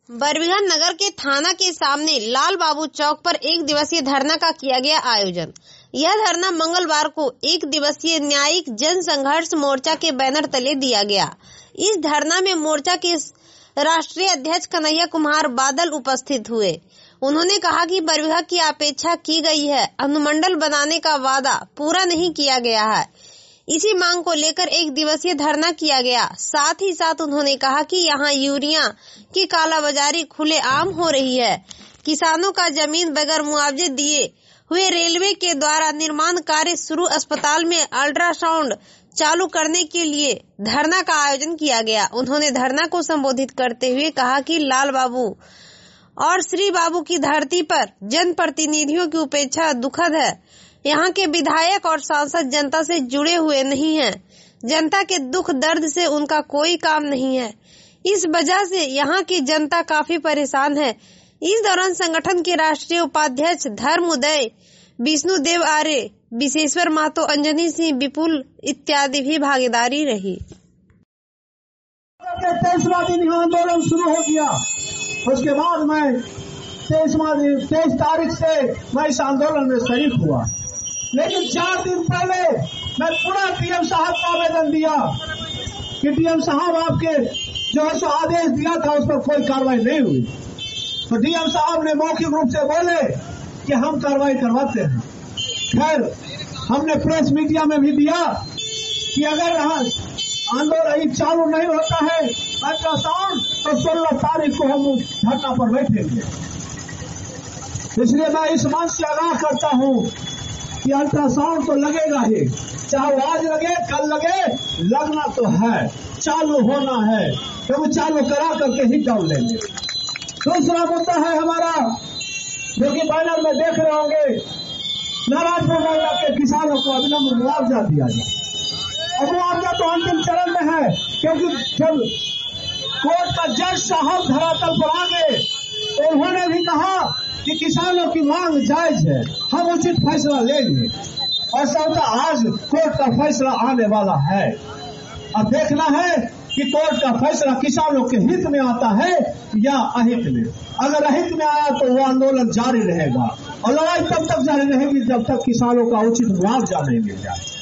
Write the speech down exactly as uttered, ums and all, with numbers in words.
बरबीघा नगर के थाना के सामने लाल बाबू चौक पर एक दिवसीय धरना का किया गया आयोजन। यह धरना मंगलवार को एक दिवसीय न्यायिक जन संघर्ष मोर्चा के बैनर तले दिया गया। इस धरना में मोर्चा के राष्ट्रीय अध्यक्ष कन्हैया कुमार बादल उपस्थित हुए। उन्होंने कहा कि बरबीघा की अपेक्षा की गई है, अनुमंडल बनाने का वादा पूरा नहीं किया गया है। इसी मांग को लेकर एक दिवसीय धरना किया गया। साथ ही साथ उन्होंने कहा कि यहाँ यूरिया की कालाबाजारी खुलेआम हो रही है। किसानों का जमीन बगैर मुआवजे दिए हुए, रेलवे के द्वारा निर्माण कार्य शुरू, अस्पताल में अल्ट्रासाउंड चालू करने के लिए धरना का आयोजन किया गया। उन्होंने धरना को संबोधित करते हुए कहा कि लाल बाबू और श्री बाबू की धरती पर जनप्रतिनिधियों की उपेक्षा दुखद है। यहाँ के विधायक और सांसद जनता से जुड़े हुए नहीं हैं। जनता के दुख दर्द से उनका कोई काम नहीं है। इस वजह से यहाँ की जनता काफी परेशान है। इस दौरान संगठन के राष्ट्रीय उपाध्यक्ष धर्मोदय, विष्णुदेव आर्य, विशेश्वर महतो, अंजनी सिंह, विपुल इत्यादि भी भागीदारी रही। तेईसवां दिन यहाँ आंदोलन शुरू हो गया। उसके बाद मैं तेईसवां दिन तेईस तारीख से मैं इस आंदोलन में शरीक हुआ। लेकिन चार दिन पहले मैं पूरा डीएम साहब को आवेदन दिया कि डीएम साहब आपके जो है सो आदेश दिया था उस पर कोई कार्रवाई नहीं हुई। तो डीएम साहब ने मौखिक रूप से बोले कि हम कार्रवाई करवाते हैं। खैर, हमने प्रेस मीडिया में भी दिया कि अगर आंदोलन चालू नहीं होता है अल्ट्रासाउंड तो सोलह तारीख को हम धरना पर बैठेंगे। इसलिए मैं इस मंच से आगाह करता हूँ कि अल्ट्रासाउंड तो लगेगा ही, चाहे आज लगे कल लगे, लगना तो है, चालू होना है, तो चालू करा करके ही डाल लेंगे। दूसरा मुद्दा है हमारा, जो कि बैनर में देख रहे होंगे, नाराजपुर मंडल के किसानों को अभिनव मुआवजा दिया जाए। और मुआवजा तो अंतिम चरण में है, क्योंकि जब कोर्ट का जज साहब धरातल पर आ गए तो उन्होंने भी कहा कि किसानों की मांग जायज है, हम उचित फैसला लेंगे। और सबका आज कोर्ट का फैसला आने वाला है। अब देखना है कि कोर्ट का फैसला किसानों के हित में आता है या अहित में। अगर अहित में आया तो वो आंदोलन जारी रहेगा और लड़ाई तब तक जारी रहेगी जब तक किसानों का उचित मुआवजा नहीं मिल जाए।